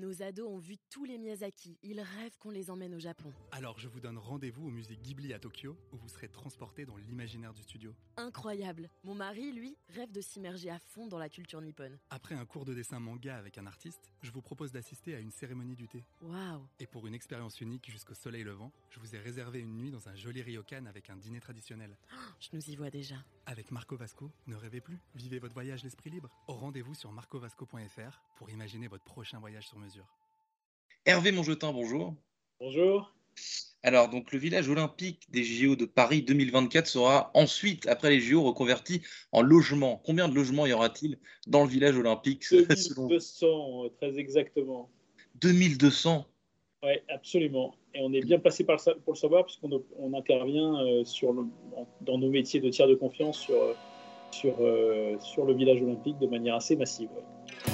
Nos ados ont vu tous les Miyazaki. Ils rêvent qu'on les emmène au Japon. Alors je vous donne rendez-vous au musée Ghibli à Tokyo, où vous serez transportés dans l'imaginaire du studio. Incroyable. Mon mari, lui, rêve de s'immerger à fond dans la culture nippone. Après un cours de dessin manga avec un artiste, je vous propose d'assister à une cérémonie du thé. Waouh. Et pour une expérience unique jusqu'au soleil levant, je vous ai réservé une nuit dans un joli ryokan avec un dîner traditionnel. Je nous y vois déjà. Avec Marco Vasco, ne rêvez plus, vivez votre voyage l'esprit libre. Au rendez-vous sur marcovasco.fr pour imaginer votre prochain voyage sur mesure. Hervé Mongetin, bonjour. Bonjour. Alors, donc, le village olympique des JO de Paris 2024 sera ensuite, après les JO, reconverti en logement. Combien de logements y aura-t-il dans le village olympique 2200, très exactement. 2200. Oui, absolument. Et on est bien placé pour le savoir, puisqu'on intervient dans nos métiers de tiers de confiance sur le village olympique de manière assez massive. Ouais.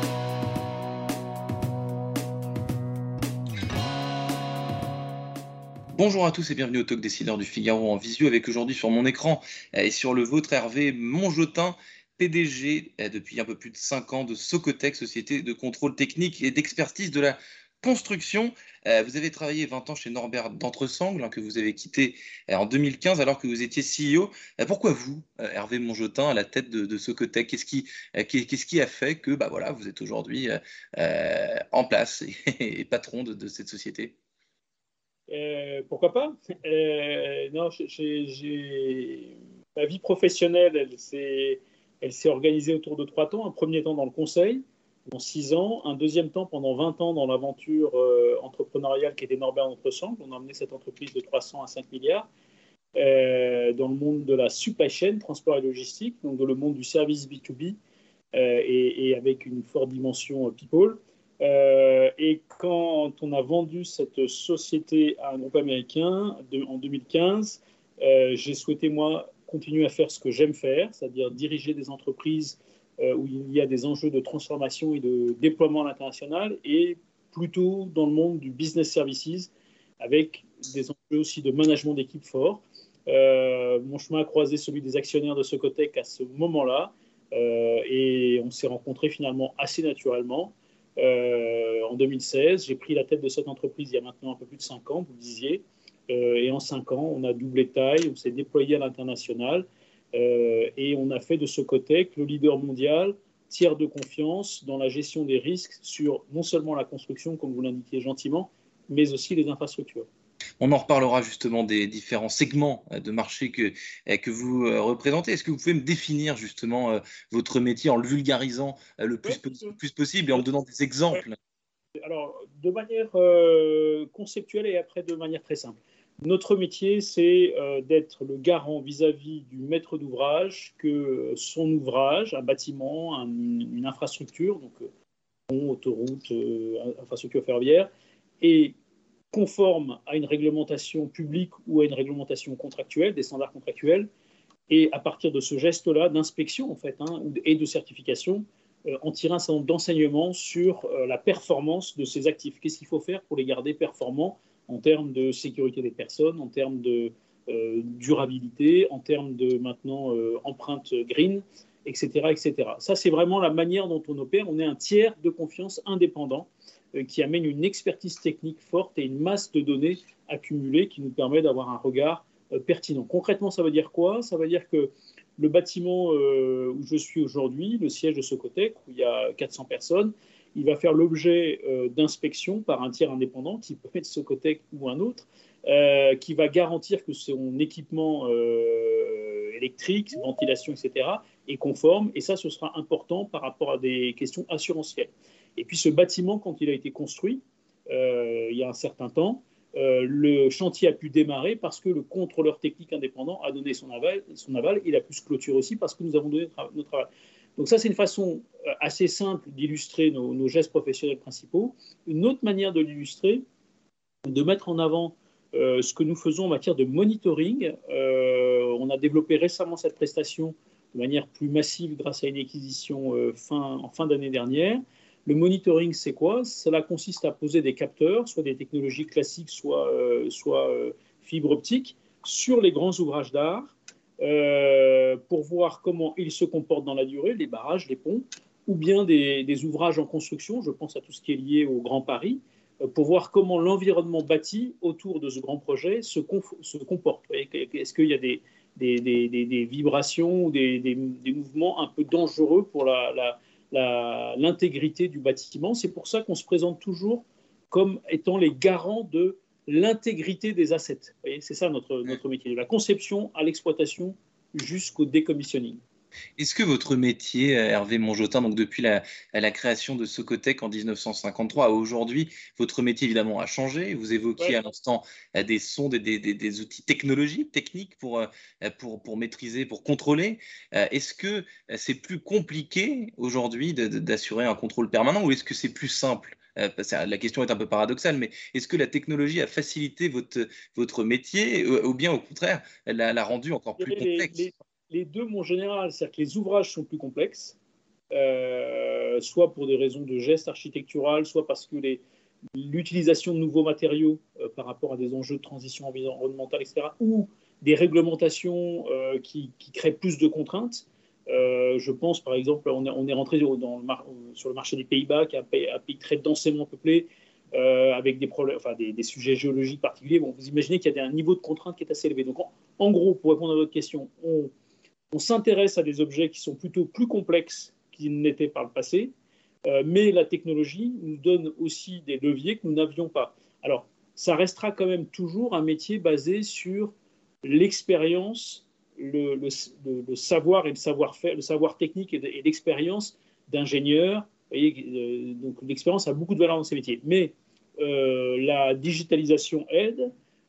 Bonjour à tous et bienvenue au Talk Décideur du Figaro en visio, avec aujourd'hui sur mon écran et sur le vôtre Hervé Mongetin, PDG depuis un peu plus de 5 ans de Socotec, société de contrôle technique et d'expertise de la construction. Vous avez travaillé 20 ans chez Norbert d'Entresangles, que vous avez quitté en 2015 alors que vous étiez CEO. Pourquoi vous, Hervé Mongetin, à la tête de Socotec? Qu'est-ce qui a fait que voilà, vous êtes aujourd'hui en place et patron de cette société? Pourquoi pas? Non, ma vie professionnelle, elle s'est organisée autour de 3 temps. Un premier temps dans le conseil, dans 6 ans. Un deuxième temps pendant 20 ans dans l'aventure entrepreneuriale qui était Norbert D'Entresangles. On a amené cette entreprise de 300 à 5 milliards dans le monde de la supply chain, transport et logistique, donc dans le monde du service B2B et avec une forte dimension people. Et quand on a vendu cette société à un groupe américain en 2015, j'ai souhaité, moi, continuer à faire ce que j'aime faire, c'est-à-dire diriger des entreprises où il y a des enjeux de transformation et de déploiement à l'international, et plutôt dans le monde du business services, avec des enjeux aussi de management d'équipe fort. Mon chemin a croisé celui des actionnaires de Socotec à ce moment-là, et on s'est rencontrés finalement assez naturellement. En 2016, j'ai pris la tête de cette entreprise il y a maintenant un peu plus de 5 ans, vous le disiez, et en 5 ans, on a doublé de taille, on s'est déployé à l'international, et on a fait de Socotec le leader mondial, tiers de confiance dans la gestion des risques sur non seulement la construction, comme vous l'indiquiez gentiment, mais aussi les infrastructures. On en reparlera justement des différents segments de marché que vous représentez. Est-ce que vous pouvez me définir justement votre métier en le vulgarisant le plus possible et en me donnant des exemples? Alors, de manière conceptuelle et après de manière très simple. Notre métier, c'est d'être le garant vis-à-vis du maître d'ouvrage que son ouvrage, un bâtiment, une infrastructure, donc pont, autoroute, infrastructure ferroviaire, est conforme à une réglementation publique ou à une réglementation contractuelle, des standards contractuels, et à partir de ce geste-là d'inspection en fait, et de certification, en tirer un certain nombre d'enseignements sur la performance de ces actifs. Qu'est-ce qu'il faut faire pour les garder performants en termes de sécurité des personnes, en termes de durabilité, en termes de maintenant empreinte green, etc., etc. Ça, c'est vraiment la manière dont on opère. On est un tiers de confiance indépendant qui amène une expertise technique forte et une masse de données accumulées qui nous permet d'avoir un regard pertinent. Concrètement, ça veut dire quoi? Ça veut dire que le bâtiment où je suis aujourd'hui, le siège de Socotec, où il y a 400 personnes, il va faire l'objet d'inspection par un tiers indépendant, qui peut être Socotec ou un autre, qui va garantir que son équipement électrique, ventilation, etc., est conforme. Et ça, ce sera important par rapport à des questions assurantielles. Et puis ce bâtiment, quand il a été construit, il y a un certain temps, le chantier a pu démarrer parce que le contrôleur technique indépendant a donné son aval. Il a pu se clôturer aussi parce que nous avons donné notre aval. Donc ça, c'est une façon assez simple d'illustrer nos gestes professionnels principaux. Une autre manière de l'illustrer, de mettre en avant ce que nous faisons en matière de monitoring. On a développé récemment cette prestation de manière plus massive grâce à une acquisition en fin d'année dernière. Le monitoring, c'est quoi? Cela consiste à poser des capteurs, soit des technologies classiques, soit fibre optique, sur les grands ouvrages d'art pour voir comment ils se comportent dans la durée, les barrages, les ponts, ou bien des ouvrages en construction, je pense à tout ce qui est lié au Grand Paris, pour voir comment l'environnement bâti autour de ce grand projet se comporte. Est-ce qu'il y a des vibrations ou des mouvements un peu dangereux pour l'intégrité du bâtiment? C'est pour ça qu'on se présente toujours comme étant les garants de l'intégrité des assets. Vous voyez, c'est ça notre métier, de la conception à l'exploitation jusqu'au décommissioning. Est-ce que votre métier, Hervé Monjotin, donc depuis la création de Socotec en 1953 à aujourd'hui, votre métier évidemment a changé. Vous évoquiez à l'instant des sondes et des outils techniques pour maîtriser, pour contrôler. Est-ce que c'est plus compliqué aujourd'hui d'assurer un contrôle permanent ou est-ce que c'est plus simple? La question est un peu paradoxale, mais est-ce que la technologie a facilité votre métier ou bien au contraire, elle l'a rendu encore plus complexe? Les deux, mon général, c'est-à-dire que les ouvrages sont plus complexes, soit pour des raisons de geste architectural, soit parce que l'utilisation de nouveaux matériaux par rapport à des enjeux de transition environnementale, etc., ou des réglementations qui créent plus de contraintes. Je pense, par exemple, on est rentré sur le marché des Pays-Bas, qui est un pays très densément peuplé, avec des problèmes, enfin des sujets géologiques particuliers. Bon, vous imaginez qu'il y a un niveau de contrainte qui est assez élevé. Donc, en gros, pour répondre à votre question, on s'intéresse à des objets qui sont plutôt plus complexes qu'ils n'étaient par le passé, mais la technologie nous donne aussi des leviers que nous n'avions pas. Alors, ça restera quand même toujours un métier basé sur l'expérience, le savoir et le savoir-faire, le savoir technique et l'expérience d'ingénieurs. Donc, l'expérience a beaucoup de valeur dans ces métiers. Mais la digitalisation aide,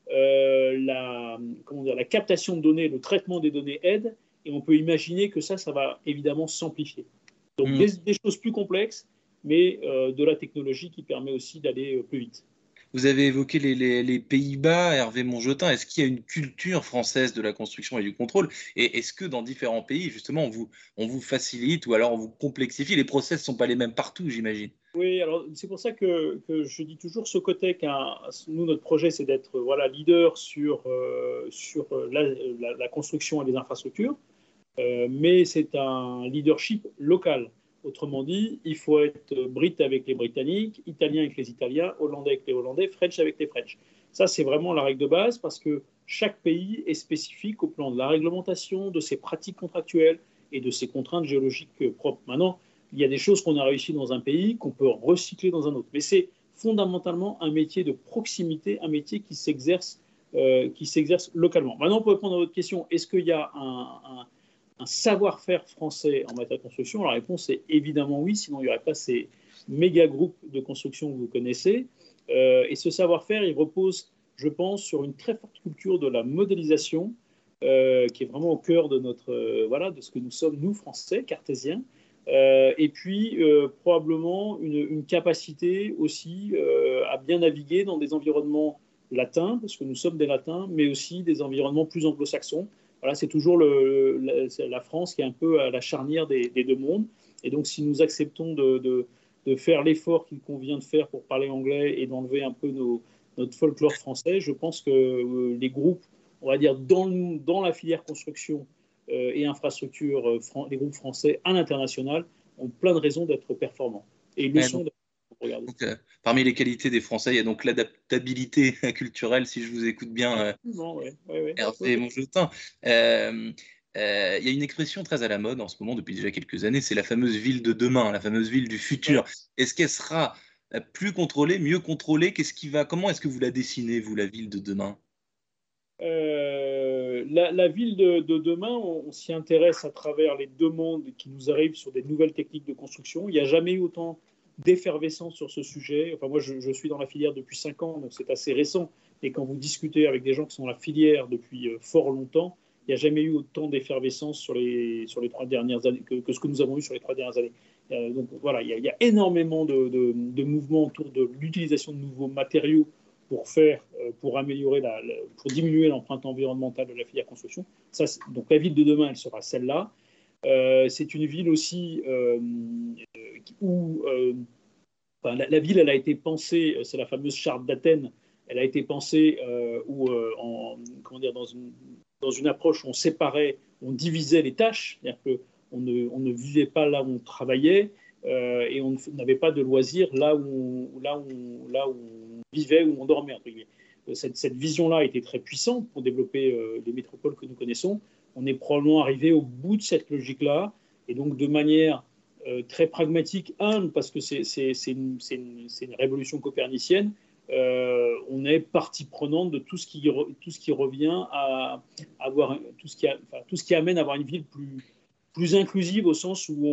la captation de données, le traitement des données aide, et on peut imaginer que ça va évidemment s'amplifier. Donc des choses plus complexes, mais de la technologie qui permet aussi d'aller plus vite. Vous avez évoqué les Pays-Bas, Hervé Monjotin. Est-ce qu'il y a une culture française de la construction et du contrôle? Et est-ce que dans différents pays, justement, on vous facilite ou alors on vous complexifie? Les process ne sont pas les mêmes partout, j'imagine. Oui, alors c'est pour ça que je dis toujours Socotec, nous, notre projet, c'est d'être leader sur la construction et les infrastructures, mais c'est un leadership local. Autrement dit, il faut être Brit avec les Britanniques, Italien avec les Italiens, Hollandais avec les Hollandais, French avec les French. Ça, c'est vraiment la règle de base parce que chaque pays est spécifique au plan de la réglementation, de ses pratiques contractuelles et de ses contraintes géologiques propres. Maintenant, il y a des choses qu'on a réussi dans un pays qu'on peut recycler dans un autre. Mais c'est fondamentalement un métier de proximité, un métier qui s'exerce localement. Maintenant, pour répondre à votre question, est-ce qu'il y a un savoir-faire français en matière de construction? La réponse est évidemment oui, sinon il n'y aurait pas ces méga groupes de construction que vous connaissez. Et ce savoir-faire, il repose, je pense, sur une très forte culture de la modélisation, qui est vraiment au cœur de de ce que nous sommes, nous, Français, cartésiens. Et puis, probablement, une capacité aussi à bien naviguer dans des environnements latins, parce que nous sommes des latins, mais aussi des environnements plus anglo-saxons. Voilà, c'est toujours la France qui est un peu à la charnière des deux mondes. Et donc, si nous acceptons de faire l'effort qu'il convient de faire pour parler anglais et d'enlever un peu notre folklore français, je pense que les groupes, on va dire, dans la filière construction et infrastructure, les groupes français à l'international ont plein de raisons d'être performants. Et ils le sont. Donc, parmi les qualités des Français, il y a donc l'adaptabilité culturelle, si je vous écoute bien, Hervé Monjotin. Il y a une expression très à la mode en ce moment depuis déjà quelques années, c'est la fameuse ville de demain, la fameuse ville du futur. Est-ce qu'elle sera plus contrôlée, mieux contrôlée? Comment est-ce que vous la dessinez, vous, la ville de demain? La ville de demain, on s'y intéresse à travers les demandes qui nous arrivent sur des nouvelles techniques de construction. Il n'y a jamais eu autant d'effervescence sur ce sujet. Enfin, moi, je suis dans la filière depuis 5 ans, donc c'est assez récent. Et quand vous discutez avec des gens qui sont dans la filière depuis fort longtemps, il n'y a jamais eu autant d'effervescence sur les 3 dernières années que ce que nous avons eu sur les 3 dernières années. Donc voilà, il y a énormément de mouvements autour de l'utilisation de nouveaux matériaux pour améliorer, pour diminuer l'empreinte environnementale de la filière construction. Donc la ville de demain, elle sera celle-là. C'est une ville aussi où la ville, elle a été pensée, c'est la fameuse charte d'Athènes, elle a été pensée dans une approche où on séparait, on divisait les tâches, c'est-à-dire qu'on ne vivait pas là où on travaillait, et on n'avait pas de loisirs là où on vivait, où on dormait, entre guillemets. Cette vision-là a été très puissante pour développer les métropoles que nous connaissons. On est probablement arrivé au bout de cette logique-là, et donc de manière très pragmatique, parce que c'est une révolution copernicienne, on est partie prenante de tout ce qui revient à avoir tout ce qui amène à avoir une ville plus inclusive, au sens où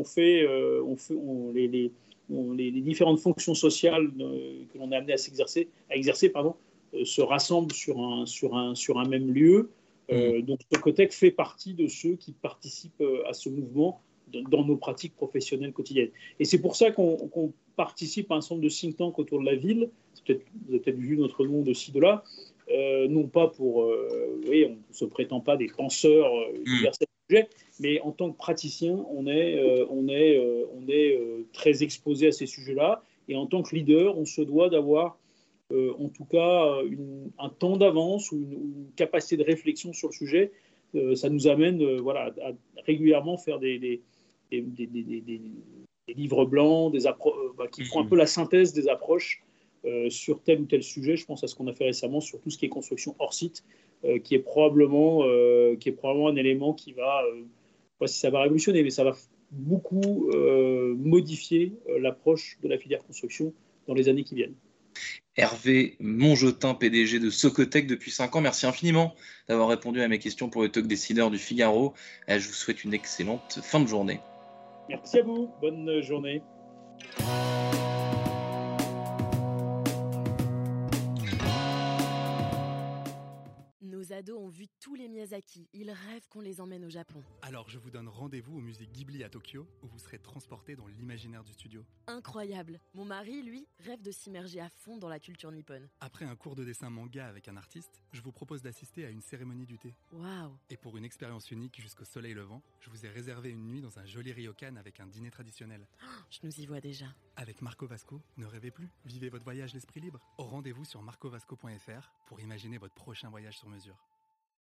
les différentes fonctions sociales que l'on est amené à exercer, se rassemblent sur un même lieu. Donc Socotec fait partie de ceux qui participent à ce mouvement dans nos pratiques professionnelles quotidiennes. Et c'est pour ça qu'on participe à un centre de think tank autour de la ville. Vous avez peut-être vu notre nom de ci, de là. Non pas pour... on ne se prétend pas des penseurs universels du sujet, mais en tant que praticien, on est très exposé à ces sujets-là. Et en tant que leader, on se doit d'avoir en tout cas un temps d'avance ou une capacité de réflexion sur le sujet. Ça nous amène à régulièrement faire des livres blancs, qui font un peu la synthèse des approches sur tel ou tel sujet. Je pense à ce qu'on a fait récemment sur tout ce qui est construction hors site, qui est probablement un élément qui va, je ne sais pas si ça va révolutionner, mais ça va beaucoup modifier l'approche de la filière construction dans les années qui viennent. Hervé Monjotin, PDG de Socotec depuis 5 ans. Merci infiniment d'avoir répondu à mes questions pour le Talk Décideur du Figaro. Je vous souhaite une excellente fin de journée. Merci à vous. Bonne journée. Nos ados ont vu tous les Miyazaki. Ils rêvent qu'on les emmène au Japon. Alors je vous donne rendez-vous au musée Ghibli à Tokyo, où vous serez transporté dans l'imaginaire du studio. Incroyable. Mon mari, lui, rêve de s'immerger à fond dans la culture nippone. Après un cours de dessin manga avec un artiste, je vous propose d'assister à une cérémonie du thé. Waouh. Et pour une expérience unique jusqu'au soleil levant, je vous ai réservé une nuit dans un joli ryokan avec un dîner traditionnel. Je nous y vois déjà. Avec Marco Vasco, ne rêvez plus, vivez votre voyage l'esprit libre. Rendez-vous sur marcovasco.fr pour imaginer votre prochain voyage sur mesure.